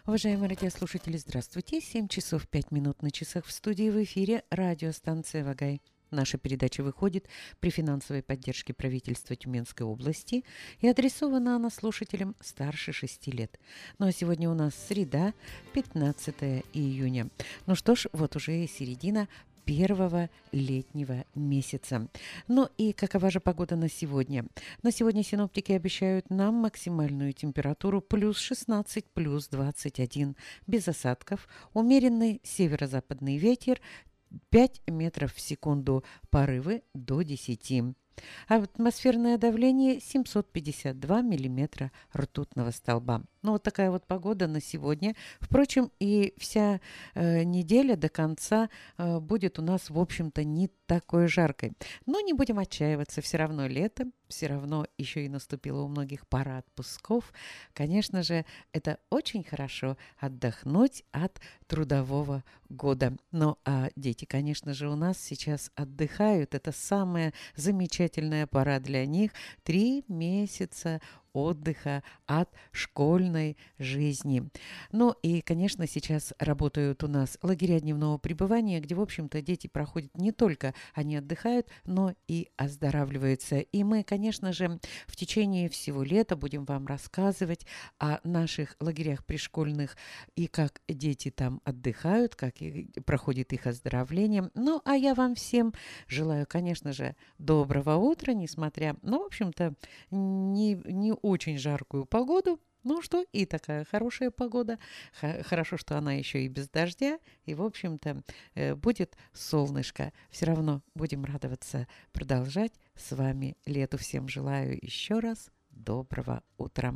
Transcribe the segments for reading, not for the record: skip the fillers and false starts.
Уважаемые радиослушатели, здравствуйте. 7 часов 5 минут на часах в студии, в эфире радиостанция «Вагай». Наша передача выходит при финансовой поддержке правительства Тюменской области и адресована она слушателям старше 6 лет. Ну а сегодня у нас среда, 15 июня. Ну что ж, вот уже и середина первого летнего месяца. Ну и какова же погода на сегодня? На сегодня синоптики обещают нам максимальную температуру плюс 16, плюс 21, без осадков, умеренный северо-западный ветер, 5 метров в секунду, порывы до 10. Атмосферное давление 752 миллиметра ртутного столба. Ну, вот такая вот погода на сегодня. Впрочем, и вся неделя до конца будет у нас, в общем-то, не такой жаркой. Но не будем отчаиваться, все равно лето, все равно еще и наступила у многих пора отпусков. Конечно же, это очень хорошо отдохнуть от трудового года. Ну, а дети, конечно же, у нас сейчас отдыхают. Это самая замечательная пора для них. 3 месяца отдыха от школьной жизни. Ну и, конечно, сейчас работают у нас лагеря дневного пребывания, где, в общем-то, дети проходят не только они отдыхают, но и оздоравливаются. И мы, конечно же, в течение всего лета будем вам рассказывать о наших лагерях пришкольных и как дети там отдыхают, как проходит их оздоровление. Ну, а я вам всем желаю, конечно же, доброго утра, несмотря на, в общем-то, не очень жаркую погоду. Ну что, и такая хорошая погода. Хорошо, что она еще и без дождя. И, в общем-то, будет солнышко. Все равно будем радоваться, продолжать с вами лету. Всем желаю еще раз доброго утра.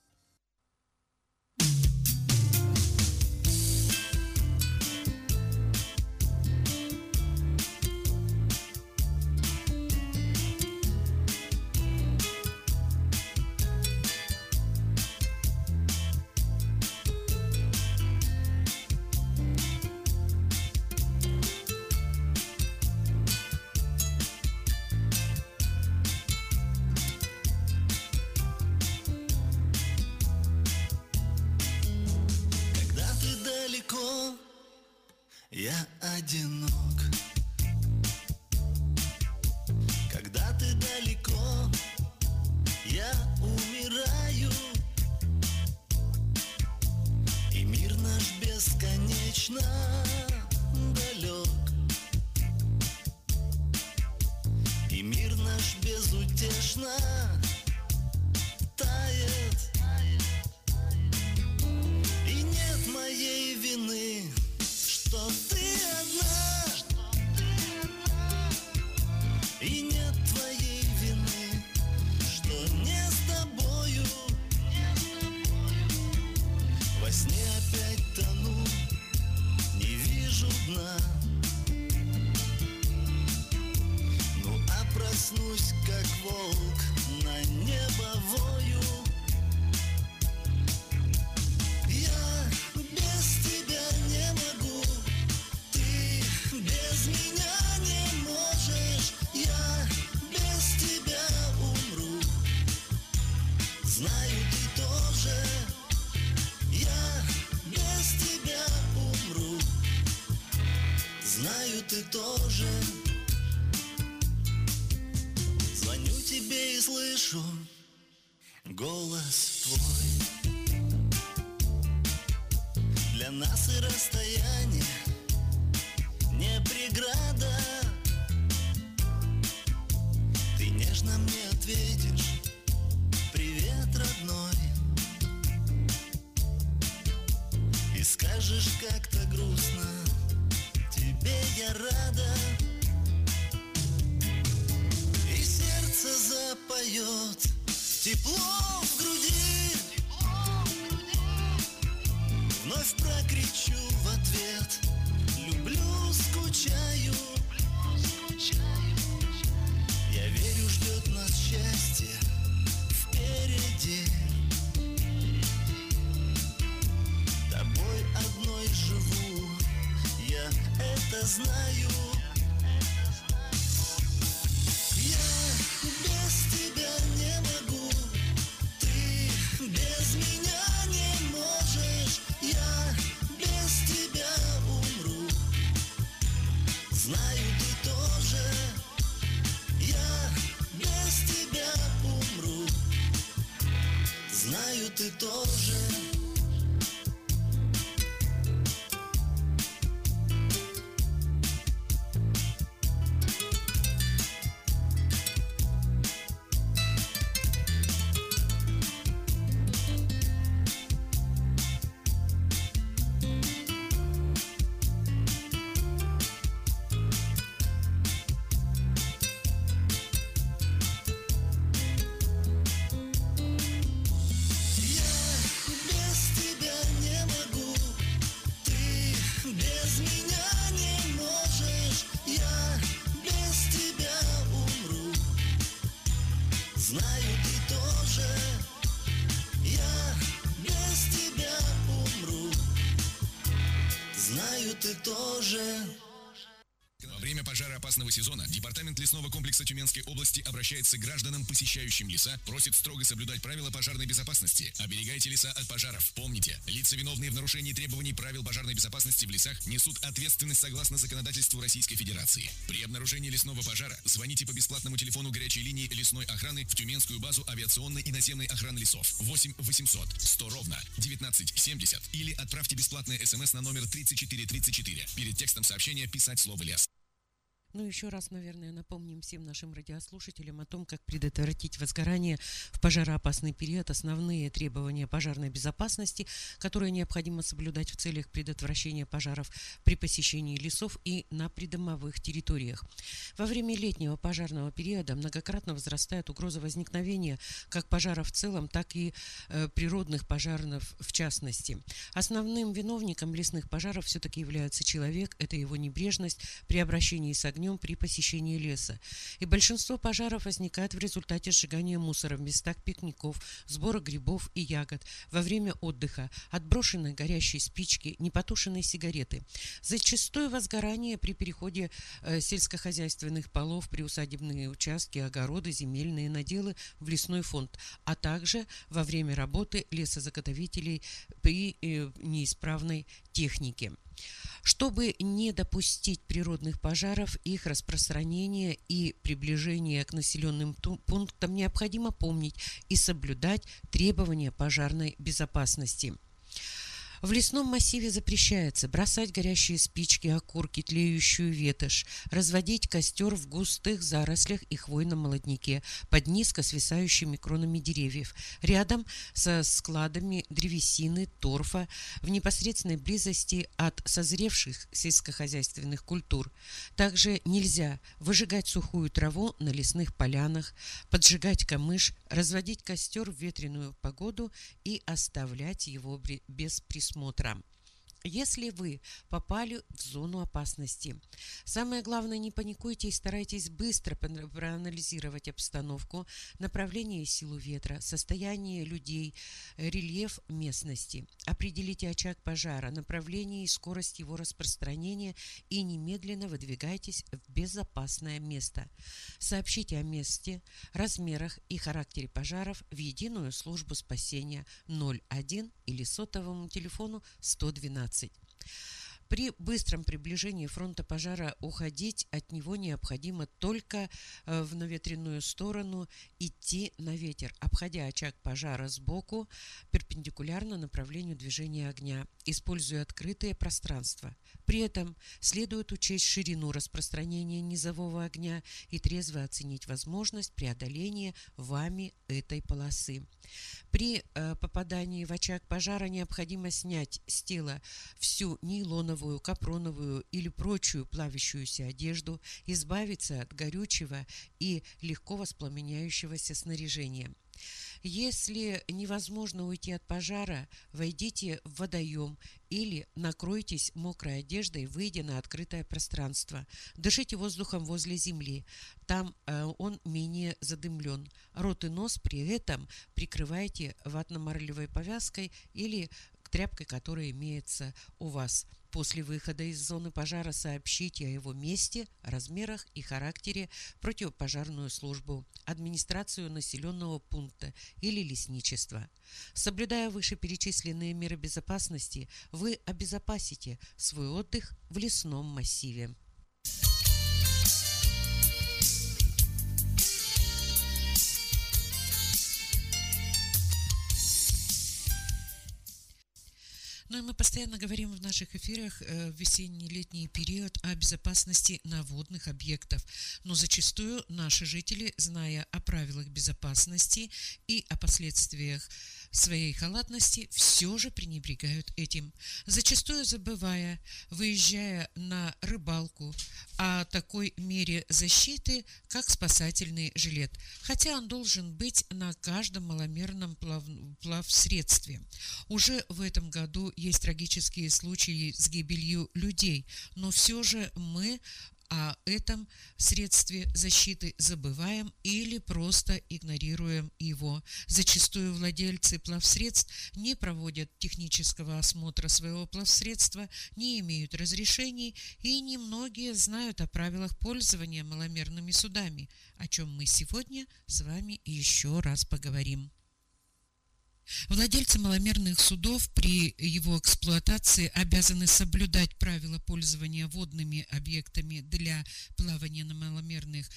Я одинок, когда ты далеко, я умираю, и мир наш бесконечно далек, и мир наш безутешно тает, и нет моей вины, что ты одна, и нет твоей вины, что не с тобою. Во сне опять тону, не вижу дна. Ну а проснусь, как волк, на небо вою. Я без тебя не могу, без меня не можешь, я без тебя умру. Знаю, ты тоже, я без тебя умру. Знаю, ты тоже. Звоню тебе и слышу голос твой. Для нас и расстояние не преграда. Ты нежно мне ответишь: привет, родной. И скажешь как-то грустно: тебе я рада. И сердце запоет тепло в груди. Вновь прокричу в ответ: люблю, скучаю. Я верю, ждет нас счастье впереди. Тобой одной живу, я это знаю. Я без тебя не могу, ты без меня не можешь. Я ты тоже. Знаю, ты тоже. Я без тебя умру. Знаю, ты тоже. Во время пожароопасного сезона Департамент лесного комплекса Тюменской области обращается к гражданам, посещающим леса, просит строго соблюдать правила пожарной безопасности. Оберегайте леса от пожаров. Помните, лица, виновные в нарушении требований правил пожарной безопасности в лесах, несут ответственность согласно законодательству Российской Федерации. При обнаружении лесного пожара звоните по бесплатному телефону горячей линии лесной охраны в Тюменскую базу авиационной и наземной охраны лесов 8 800 100 ровно 1970 или отправьте бесплатное СМС на номер 3434. Перед текстом сообщения писать слово «лес». Ну, еще раз, наверное, напомним всем нашим радиослушателям о том, как предотвратить возгорание в пожароопасный период, основные требования пожарной безопасности, которые необходимо соблюдать в целях предотвращения пожаров при посещении лесов и на придомовых территориях. Во время летнего пожарного периода многократно возрастает угроза возникновения как пожаров в целом, так и природных пожаров в частности. Основным виновником лесных пожаров все-таки является человек, это его небрежность при обращении с огнем при посещении леса. И большинство пожаров возникает в результате сжигания мусора в местах пикников, сбора грибов и ягод, во время отдыха, отброшенной горящей спички, непотушенной сигареты. Зачастую возгорание при переходе сельскохозяйственных полов, приусадебные участки, огороды, земельные наделы в лесной фонд, а также во время работы лесозаготовителей при неисправной технике. Чтобы не допустить природных пожаров, их распространения и приближения к населенным пунктам, необходимо помнить и соблюдать требования пожарной безопасности. В лесном массиве запрещается бросать горящие спички, окурки, тлеющую ветошь, разводить костер в густых зарослях и хвойном молодняке под низко свисающими кронами деревьев, рядом со складами древесины, торфа, в непосредственной близости от созревших сельскохозяйственных культур. Также нельзя выжигать сухую траву на лесных полянах, поджигать камыш, разводить костер в ветреную погоду и оставлять его без присмотра. Если вы попали в зону опасности, самое главное, не паникуйте и старайтесь быстро проанализировать обстановку, направление и силу ветра, состояние людей, рельеф местности. Определите очаг пожара, направление и скорость его распространения и немедленно выдвигайтесь в безопасное место. Сообщите о месте, размерах и характере пожаров в единую службу спасения 01 или сотовому телефону 112. При быстром приближении фронта пожара уходить от него необходимо только в наветренную сторону, идти на ветер, обходя очаг пожара сбоку, перпендикулярно направлению движения огня, используя открытые пространства. При этом следует учесть ширину распространения низового огня и трезво оценить возможность преодоления вами этой полосы. При попадании в очаг пожара необходимо снять с тела всю нейлоновую, капроновую или прочую плавящуюся одежду, избавиться от горючего и легко воспламеняющегося снаряжения. Если невозможно уйти от пожара, войдите в водоем или накройтесь мокрой одеждой, выйдя на открытое пространство. Дышите воздухом возле земли, там он менее задымлен. Рот и нос при этом прикрывайте ватно-марлевой повязкой или тряпкой, которая имеется у вас. После выхода из зоны пожара сообщите о его месте, размерах и характере в противопожарную службу, администрацию населенного пункта или лесничество. Соблюдая вышеперечисленные меры безопасности, вы обезопасите свой отдых в лесном массиве. Ну и мы постоянно говорим в наших эфирах в весенне-летний период о безопасности на водных объектах. Но зачастую наши жители, зная о правилах безопасности и о последствиях своей халатности, все же пренебрегают этим. Зачастую забывая, выезжая на рыбалку, о такой мере защиты, как спасательный жилет. Хотя он должен быть на каждом маломерном плавсредстве. Уже в этом году есть трагические случаи с гибелью людей, но все же мы о этом средстве защиты забываем или просто игнорируем его. Зачастую владельцы плавсредств не проводят технического осмотра своего плавсредства, не имеют разрешений и немногие знают о правилах пользования маломерными судами, о чем мы сегодня с вами еще раз поговорим. Владельцы маломерных судов при его эксплуатации обязаны соблюдать правила пользования водными объектами для плавания на маломерных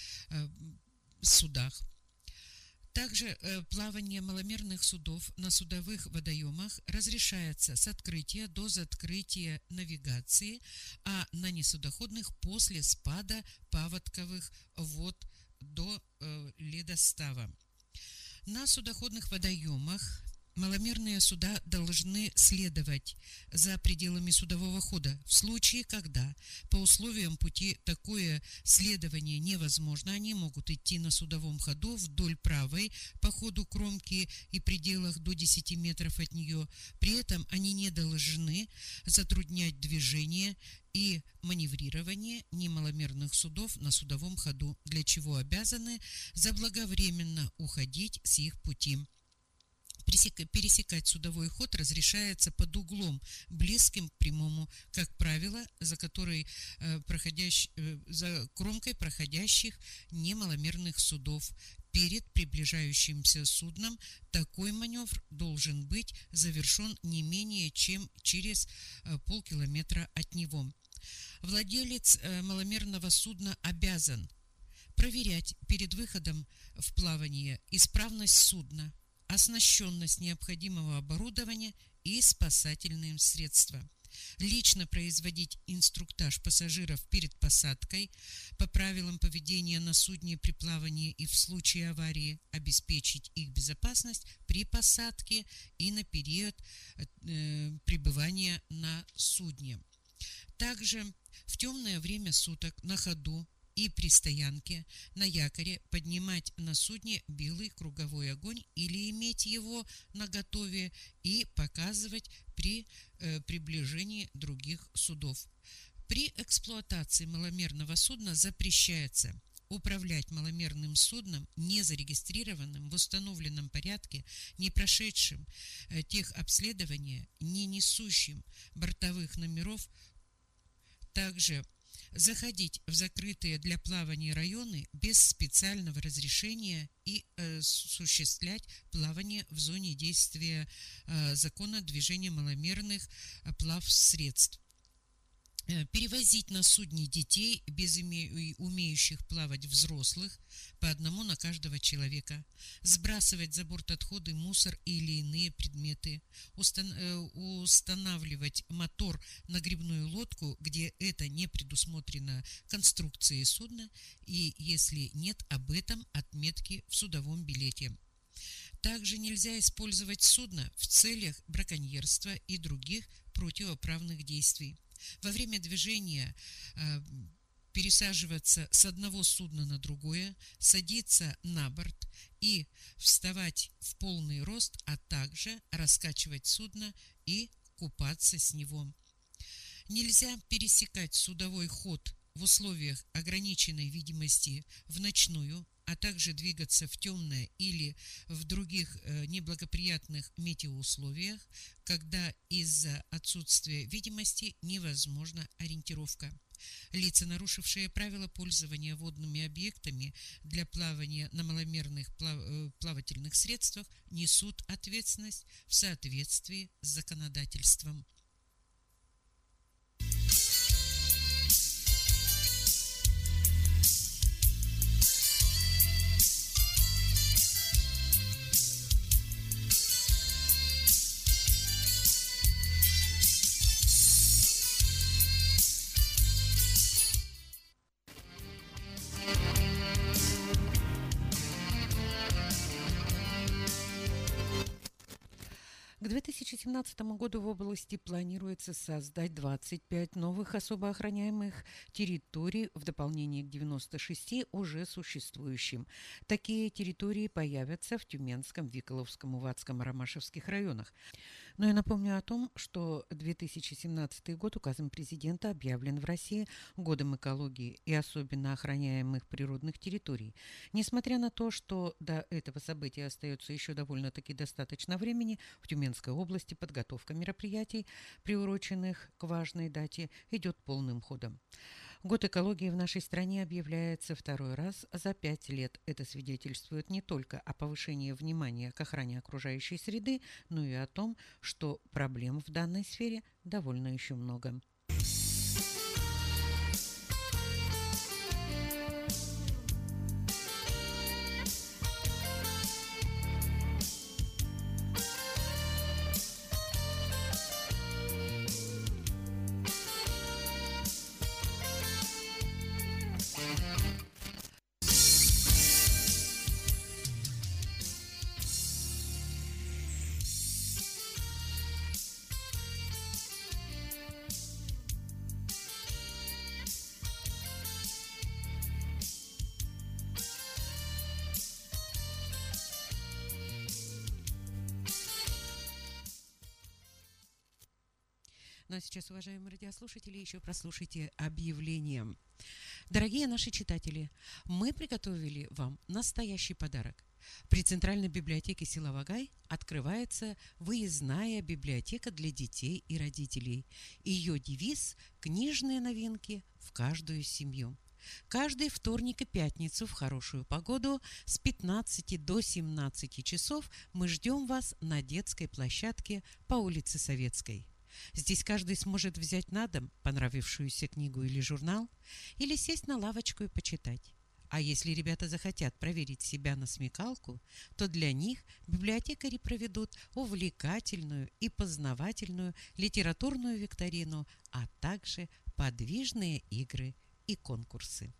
судах. Также плавание маломерных судов на судовых водоемах разрешается с открытия до закрытия навигации, а на несудоходных после спада паводковых вод до ледостава. На судоходных водоемах маломерные суда должны следовать за пределами судового хода. В случае, когда по условиям пути такое следование невозможно, они могут идти на судовом ходу вдоль правой по ходу кромки и пределах до 10 метров от нее. При этом они не должны затруднять движение и маневрирование немаломерных судов на судовом ходу, для чего обязаны заблаговременно уходить с их пути. Пересекать судовой ход разрешается под углом, близким к прямому, как правило, за кромкой проходящих немаломерных судов. Перед приближающимся судном такой маневр должен быть завершен не менее чем через полкилометра от него. Владелец маломерного судна обязан проверять перед выходом в плавание исправность судна, оснащенность необходимого оборудования и спасательные средства. Лично производить инструктаж пассажиров перед посадкой по правилам поведения на судне при плавании и в случае аварии, обеспечить их безопасность при посадке и на период пребывания на судне. Также в темное время суток на ходу и при стоянке на якоре поднимать на судне белый круговой огонь или иметь его наготове и показывать при приближении других судов. При эксплуатации маломерного судна запрещается управлять маломерным судном, не зарегистрированным в установленном порядке, не прошедшим техобследования, не несущим бортовых номеров, также заходить в закрытые для плавания районы без специального разрешения и осуществлять плавание в зоне действия закона движения маломерных плавсредств. Перевозить на судне детей без умеющих плавать взрослых по одному на каждого человека, сбрасывать за борт отходы, мусор или иные предметы, устанавливать мотор на гребную лодку, где это не предусмотрено конструкцией судна, и если нет об этом отметки в судовом билете. Также нельзя использовать судно в целях браконьерства и других противоправных действий. Во время движения пересаживаться с одного судна на другое, садиться на борт и вставать в полный рост, а также раскачивать судно и купаться с него. Нельзя пересекать судовой ход в условиях ограниченной видимости в ночную, а также двигаться в темное или в других неблагоприятных метеоусловиях, когда из-за отсутствия видимости невозможна ориентировка. Лица, нарушившие правила пользования водными объектами для плавания на маломерных плавательных средствах, несут ответственность в соответствии с законодательством. 2017 году в области планируется создать 25 новых особо охраняемых территорий в дополнение к 96 уже существующим. Такие территории появятся в Тюменском, Виколовском, Уватском, Ромашевских районах. Но я напомню о том, что 2017 год указом президента объявлен в России годом экологии и особенно охраняемых природных территорий. Несмотря на то, что до этого события остается еще довольно-таки достаточно времени, в Тюменской области подготовка мероприятий, приуроченных к важной дате, идет полным ходом. Год экологии в нашей стране объявляется второй раз за 5 лет. Это свидетельствует не только о повышении внимания к охране окружающей среды, но и о том, что проблем в данной сфере довольно еще много. Ну а сейчас, уважаемые радиослушатели, еще прослушайте объявление. Дорогие наши читатели, мы приготовили вам настоящий подарок. При Центральной библиотеке села Вагай открывается выездная библиотека для детей и родителей. Ее девиз «Книжные новинки в каждую семью». Каждый вторник и пятницу в хорошую погоду с 15 до 17 часов мы ждем вас на детской площадке по улице Советской. Здесь каждый сможет взять на дом понравившуюся книгу или журнал, или сесть на лавочку и почитать. А если ребята захотят проверить себя на смекалку, то для них библиотекари проведут увлекательную и познавательную литературную викторину, а также подвижные игры и конкурсы.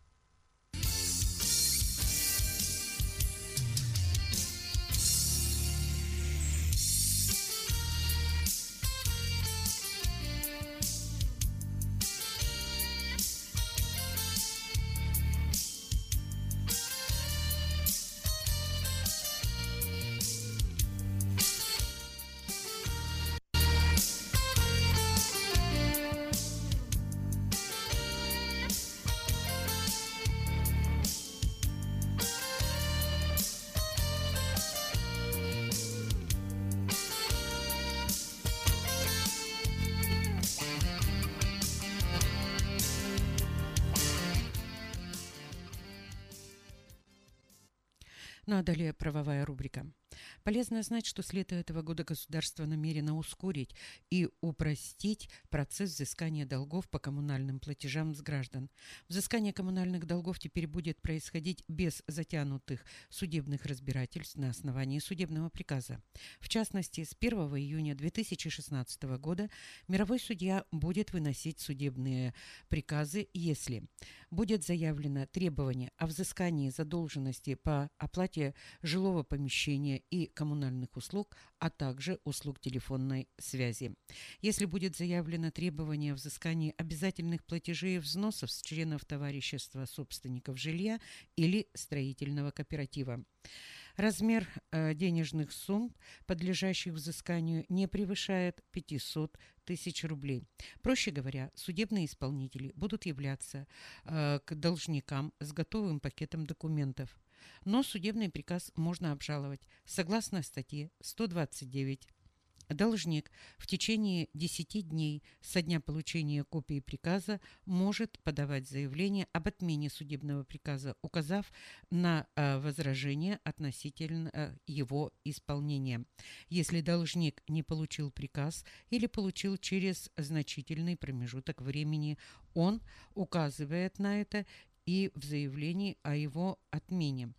Ну а далее правовая рубрика. Полезно знать, что с лета этого года государство намерено ускорить и упростить процесс взыскания долгов по коммунальным платежам с граждан. Взыскание коммунальных долгов теперь будет происходить без затянутых судебных разбирательств на основании судебного приказа. В частности, с 1 июня 2016 года мировой судья будет выносить судебные приказы, если будет заявлено требование о взыскании задолженности по оплате жилого помещения и коммунальных услуг, а также услуг телефонной связи. Если будет заявлено требование о взыскании обязательных платежей и взносов с членов товарищества собственников жилья или строительного кооператива. Размер денежных сумм, подлежащих взысканию, не превышает 500 тысяч рублей. Проще говоря, судебные исполнители будут являться к должникам с готовым пакетом документов. Но судебный приказ можно обжаловать. Согласно статье 129, должник в течение 10 дней со дня получения копии приказа может подавать заявление об отмене судебного приказа, указав на возражение относительно его исполнения. Если должник не получил приказ или получил через значительный промежуток времени, он указывает на это и в заявлении о его отмене.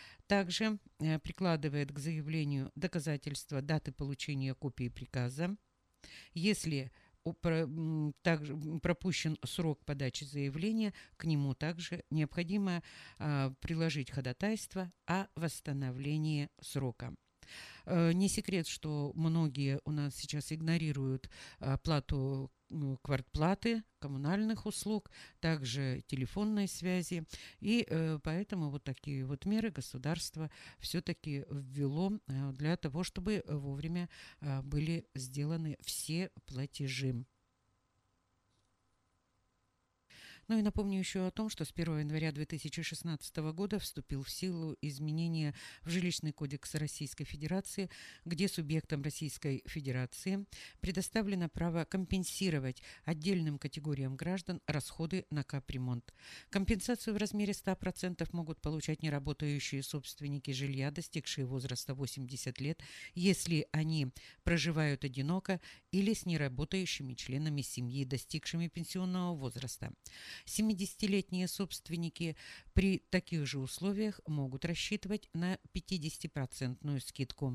Также прикладывает к заявлению доказательства даты получения копии приказа. Если также пропущен срок подачи заявления, к нему также необходимо приложить ходатайство о восстановлении срока. Не секрет, что многие у нас сейчас игнорируют оплату квартплаты, коммунальных услуг, также телефонной связи. И поэтому вот такие вот меры государство все-таки ввело для того, чтобы вовремя были сделаны все платежи. Ну и напомню еще о том, что с 1 января 2016 года вступил в силу изменения в Жилищный кодекс Российской Федерации, где субъектам Российской Федерации предоставлено право компенсировать отдельным категориям граждан расходы на капремонт. Компенсацию в размере 100% могут получать неработающие собственники жилья, достигшие возраста 80 лет, если они проживают одиноко или с неработающими членами семьи, достигшими пенсионного возраста. 70-летние собственники при таких же условиях могут рассчитывать на 50% скидку.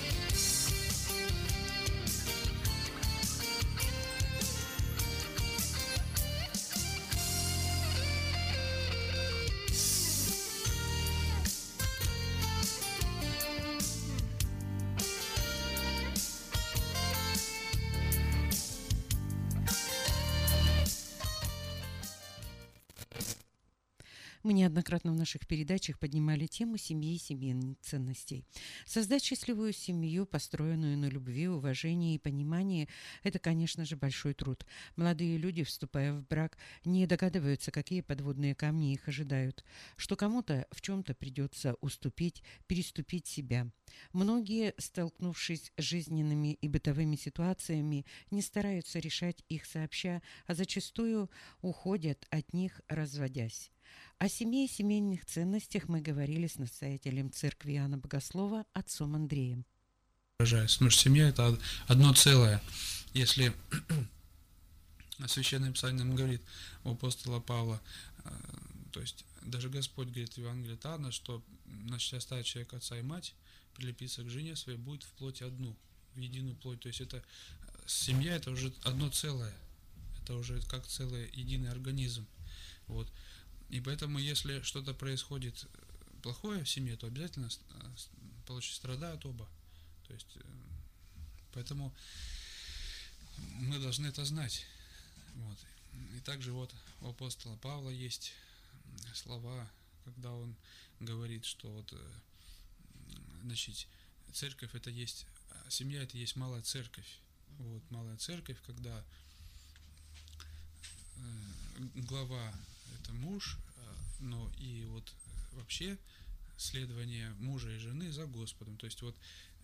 Мы неоднократно в наших передачах поднимали тему семьи и семейных ценностей. Создать счастливую семью, построенную на любви, уважении и понимании – это, конечно же, большой труд. Молодые люди, вступая в брак, не догадываются, какие подводные камни их ожидают, что кому-то в чем-то придется уступить, переступить себя. Многие, столкнувшись с жизненными и бытовыми ситуациями, не стараются решать их сообща, а зачастую уходят от них, разводясь. О семье и семейных ценностях мы говорили с настоятелем церкви Иоанна Богослова, отцом Андреем. Потому что семья – это одно целое. Если Священное Писание нам говорит у апостола Павла, то есть даже Господь говорит в Евангелии от Иоанна, что оставит человек отца и мать, прилепиться к жене своей, будет в плоти одну, в единую плоть. То есть это семья – это уже одно целое, это уже как целый единый организм. Вот. И поэтому, если что-то происходит плохое в семье, то обязательно страдают оба. То есть, поэтому мы должны это знать. Вот. И также вот у апостола Павла есть слова, когда он говорит, что вот, значит, церковь это есть, семья это есть малая церковь. Вот, малая церковь, когда глава это муж, но и вот вообще следование мужа и жены за Господом. То есть вот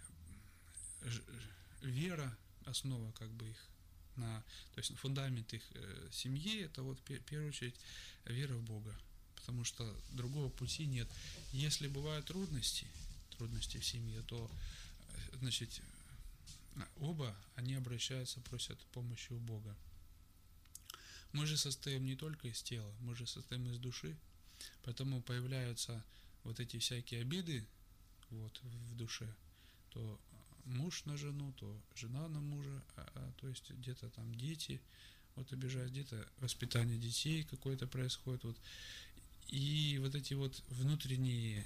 вера, основа как бы их, то есть фундамент их семьи, это вот в первую очередь вера в Бога, потому что другого пути нет. Если бывают трудности в семье, то, значит, оба они обращаются, просят помощи у Бога. Мы же состоим не только из тела, мы же состоим из души, поэтому появляются вот эти всякие обиды вот, в душе, то муж на жену, то жена на мужа, то есть где-то там дети вот обижают, где-то воспитание детей какое-то происходит. Вот. И вот эти вот внутренние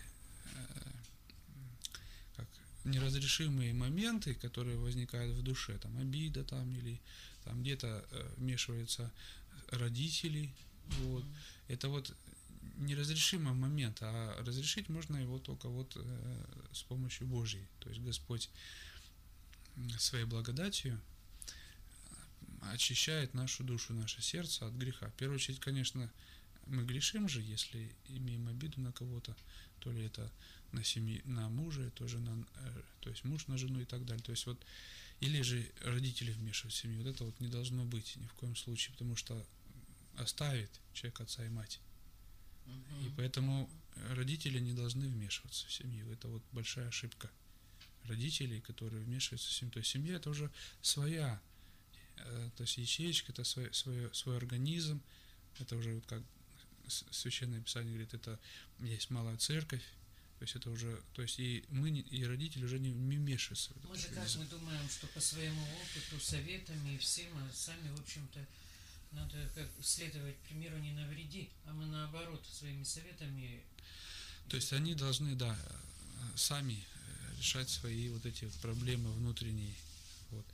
неразрешимые моменты, которые возникают в душе, там обида там или там где-то вмешиваются родители, вот. Это вот неразрешимый момент, а разрешить можно его только вот с помощью Божьей. То есть Господь своей благодатью очищает нашу душу, наше сердце от греха. В первую очередь, конечно, мы грешим же, если имеем обиду на кого-то, то ли это на семью, на мужа, тоже то есть муж на жену и так далее. То есть вот, или же родители вмешивают в семью. Вот это вот не должно быть ни в коем случае, потому что оставит человек отца и мать. И поэтому родители не должны вмешиваться в семью. Это вот большая ошибка родителей, которые вмешиваются в семью. То есть семья это уже своя, то есть ячеечка, это свой организм. Это уже вот как Священное Писание говорит, это есть малая церковь. То есть это уже, то есть и мы, и родители уже не вмешиваются. Мы же как мы думаем, что по своему опыту, советами и всем, а сами, в общем-то, надо как следовать примеру не навреди, а мы наоборот своими советами. То есть они должны, да, сами решать свои вот эти проблемы внутренние. Вот.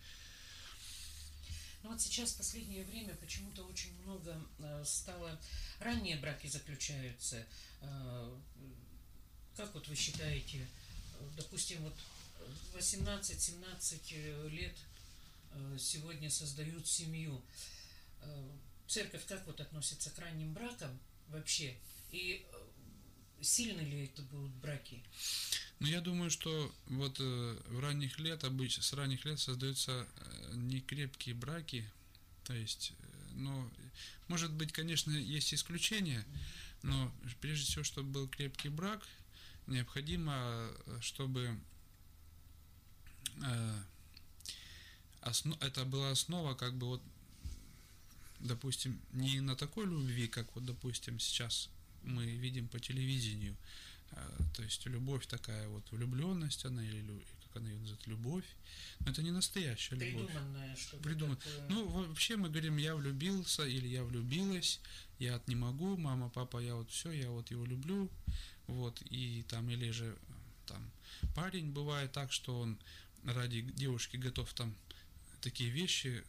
Ну вот сейчас в последнее время почему-то очень много стало... Ранние браки заключаются. Как вот вы считаете, допустим, вот 18-17 лет сегодня создают семью. Церковь как вот относится к ранним бракам вообще? И сильны ли это будут браки? Ну, я думаю, что вот в ранних лет, обычно с ранних лет создаются некрепкие браки, то есть, ну, может быть, конечно, есть исключения, но прежде всего, чтобы был крепкий брак, необходимо, чтобы это была основа, как бы вот, допустим, не на такой любви, как вот, допустим, сейчас мы видим по телевидению, то есть любовь такая вот, влюбленность она, или как она ее называет, любовь, но это не настоящая любовь. Придуманная что-то такое. Ну, вообще мы говорим, я влюбился или я влюбилась, я не могу, мама, папа, я вот все, я вот его люблю, вот, и там, или же там парень бывает так, что он ради девушки готов там такие вещи,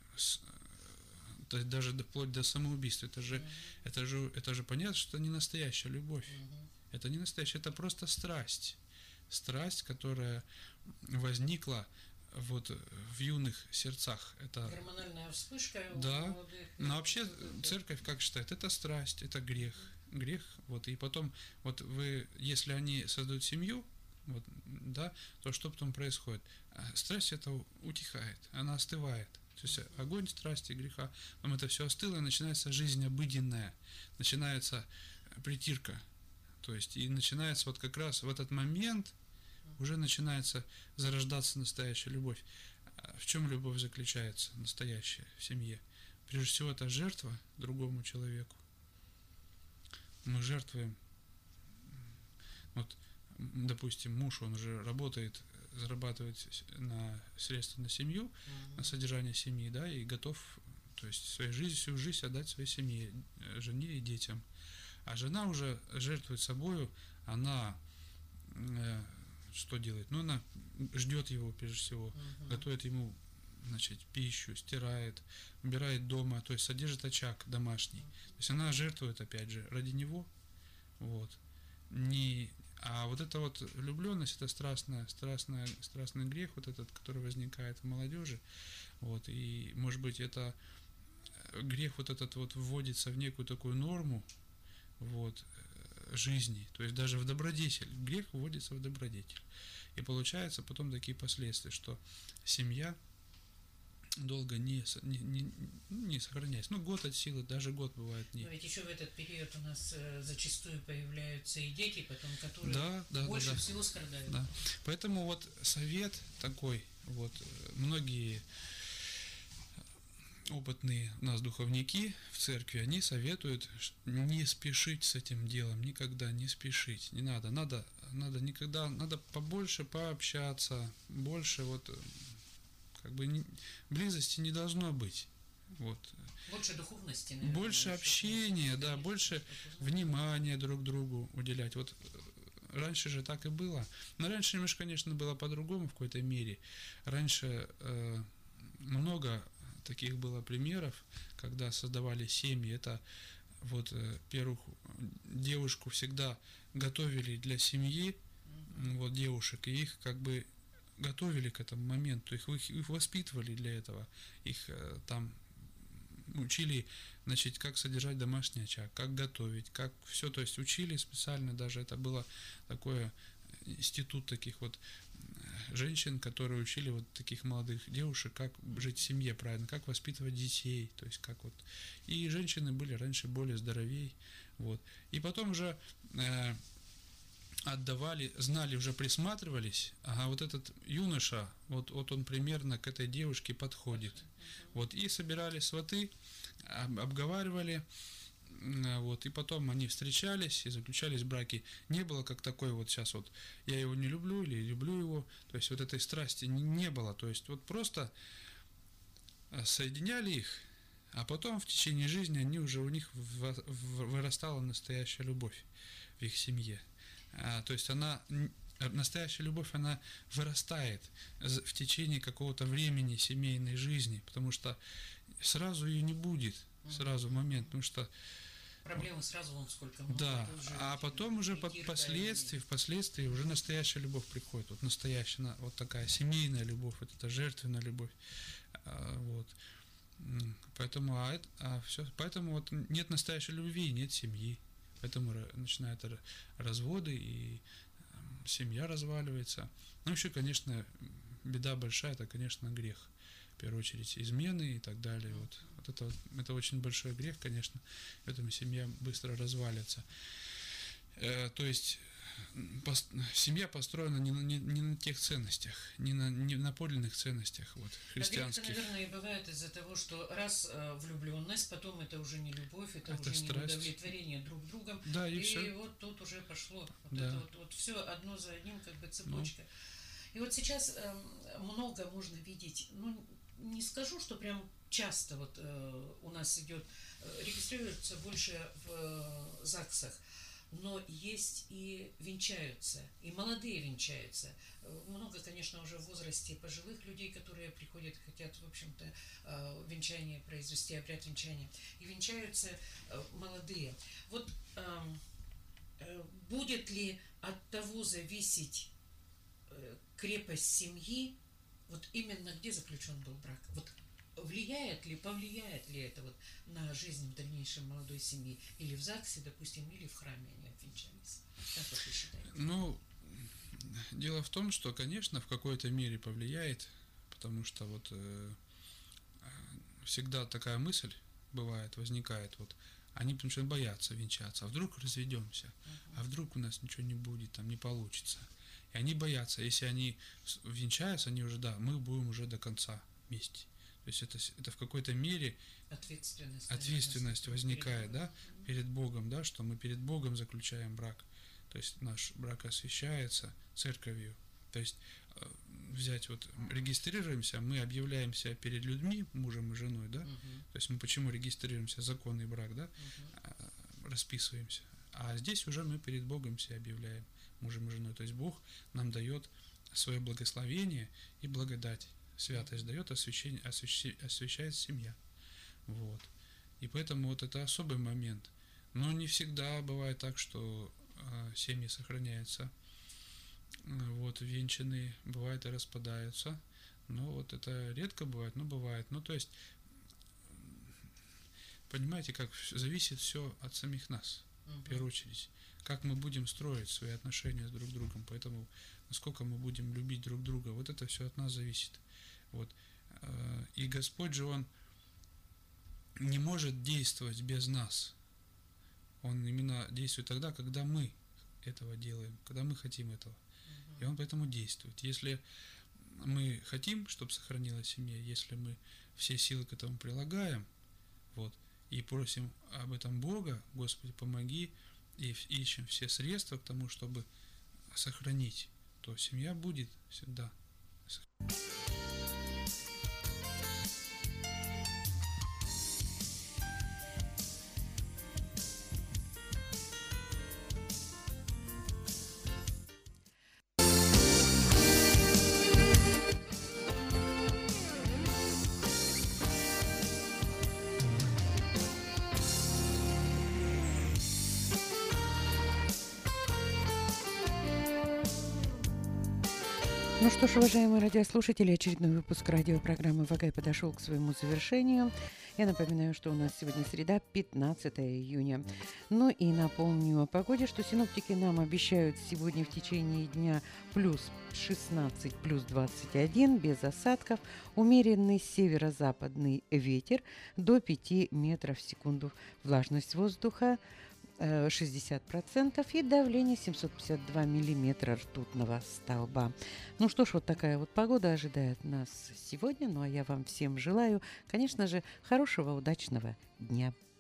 то есть даже вплоть до самоубийства. Это же понятно, что это не настоящая любовь. Это не настоящая, это просто страсть. Страсть, которая возникла вот в юных сердцах. Это гормональная вспышка у да. молодых. Но вообще церковь как считает? Это страсть, это грех. Грех. Вот, и потом, вот вы, если они создают семью, вот, да, то что потом происходит? Страсть это утихает, она остывает. То есть огонь страсти, греха, потом это все остыло, и начинается жизнь обыденная, начинается притирка. То есть и начинается вот как раз в этот момент уже начинается зарождаться настоящая любовь. В чем любовь заключается, настоящая в семье? Прежде всего, это жертва другому человеку. Мы жертвуем. Вот, допустим, муж, он уже работает, зарабатывает на средства на семью, на содержание семьи, да, и готов, то есть своей жизнью, всю жизнь отдать своей семье, жене и детям. А жена уже жертвует собою, она что делает? Ну, она ждет его, прежде всего, готовит ему, значит, пищу, стирает, убирает дома, то есть содержит очаг домашний. То есть она жертвует, опять же, ради него. Вот. А вот эта вот влюбленность, это страстный грех, вот этот, который возникает в молодежи. Вот, и, может быть, это грех вот этот вот вводится в некую такую норму, вот, жизни, то есть даже в добродетель. Грех вводится в добродетель. И получается потом такие последствия, что семья долго не сохраняется. Ну, год от силы, даже год бывает не. Но ведь еще в этот период у нас зачастую появляются и дети, потом которые больше всего страдают. Да. Поэтому вот совет такой, вот многие опытные у нас духовники в церкви, они советуют не спешить с этим делом, никогда не спешить, не надо, надо побольше пообщаться, больше вот как бы близости не должно быть. Вот. Больше духовности, наверное, больше общения, да, больше внимания друг другу уделять. Вот раньше же так и было. Но раньше немножко, конечно, было по-другому в какой-то мере. Раньше много таких было примеров, когда создавали семьи. Это вот первых девушку всегда готовили для семьи, вот девушек, и их как бы готовили к этому моменту, их воспитывали для этого, их там учили, значит, как содержать домашний очаг, как готовить, как все, то есть учили специально, даже это было такое институт таких вот женщин, которые учили вот таких молодых девушек, как жить в семье правильно, как воспитывать детей, то есть как вот. И женщины были раньше более здоровей, вот. И потом уже отдавали, знали, уже присматривались, ага, вот этот юноша, вот он примерно к этой девушке подходит. Вот, и собирали сваты, обговаривали, вот, и потом они встречались и заключались браки. Не было как такой вот сейчас вот, я его не люблю или люблю его, то есть вот этой страсти не было, то есть вот просто соединяли их, а потом в течение жизни они уже, у них вырастала настоящая любовь в их семье. То есть она настоящая любовь, она вырастает в течение какого-то времени семейной жизни, потому что сразу ее не будет, сразу в момент, потому что Проблемы сразу вон сколько много. да, тут же а потом уже впоследствии уже настоящая любовь приходит, вот настоящая, вот такая семейная любовь, вот эта жертвенная любовь, вот. Поэтому, поэтому вот нет настоящей любви, нет семьи, поэтому начинают разводы, и семья разваливается. Ну, еще, конечно, беда большая, это, конечно, грех. В первую очередь, измены и так далее. Это очень большой грех, конечно, поэтому семья быстро развалится. То есть семья построена не на тех ценностях, не на подлинных ценностях христианских. Это, наверное, и бывает из-за того, что раз влюбленность, потом это уже не любовь, это уже страсть. не удовлетворение друг другом. Да, и все. Вот тут уже пошло. Да. Это все одно за одним, как бы цепочка. И вот сейчас много можно видеть, не скажу, что прям часто у нас идет, регистрируется больше в ЗАГСах, но есть и венчаются, и молодые венчаются. Много, конечно, уже в возрасте пожилых людей, которые приходят, хотят, в общем-то, венчание произвести, обряд венчания. И венчаются молодые. Вот будет ли от того зависеть крепость семьи, вот именно где заключен был брак? Вот повлияет ли это на жизнь в дальнейшем молодой семьи? Или в ЗАГСе, допустим, или в храме они обвенчались? Как вот вы считаете? Дело в том, что, конечно, в какой-то мере повлияет, потому что всегда такая мысль возникает, они потому что боятся венчаться, а вдруг разведемся, а вдруг у нас ничего не будет, не получится. И они боятся, если они венчаются, они уже, мы будем уже до конца вместе. То есть это в какой-то мере ответственность возникает, перед Богом, что мы перед Богом заключаем брак. То есть наш брак освящается церковью. То есть регистрируемся, мы объявляемся перед людьми, мужем и женой, То есть мы почему регистрируемся, законный брак, расписываемся. А здесь уже мы перед Богом себя объявляем мужем и женой. То есть Бог нам дает свое благословение и благодать. Святость дает, освящает семья. И поэтому это особый момент. Но не всегда бывает так, что семьи сохраняются. Венчанные, бывает и распадаются. Но это редко бывает, но бывает. То есть, понимаете, как зависит все от самих нас, в первую очередь. Как мы будем строить свои отношения с друг другом. Поэтому, насколько мы будем любить друг друга, это все от нас зависит. И Господь же, Он не может действовать без нас. Он именно действует тогда, когда мы этого делаем, когда мы хотим этого. И Он поэтому действует. Если мы хотим, чтобы сохранилась семья, если мы все силы к этому прилагаем, и просим об этом Бога, Господи, помоги, и ищем все средства к тому, чтобы сохранить, то семья будет всегда. Ну что ж, уважаемые радиослушатели, очередной выпуск радиопрограммы «Вагай» подошел к своему завершению. Я напоминаю, что у нас сегодня среда, 15 июня. И напомню о погоде, что синоптики нам обещают сегодня в течение дня плюс 16, плюс 21, без осадков, умеренный северо-западный ветер до 5 метров в секунду, влажность воздуха 60% и давление 752 миллиметра ртутного столба. Ну что ж, такая погода ожидает нас сегодня. А я вам всем желаю, конечно же, хорошего, удачного дня.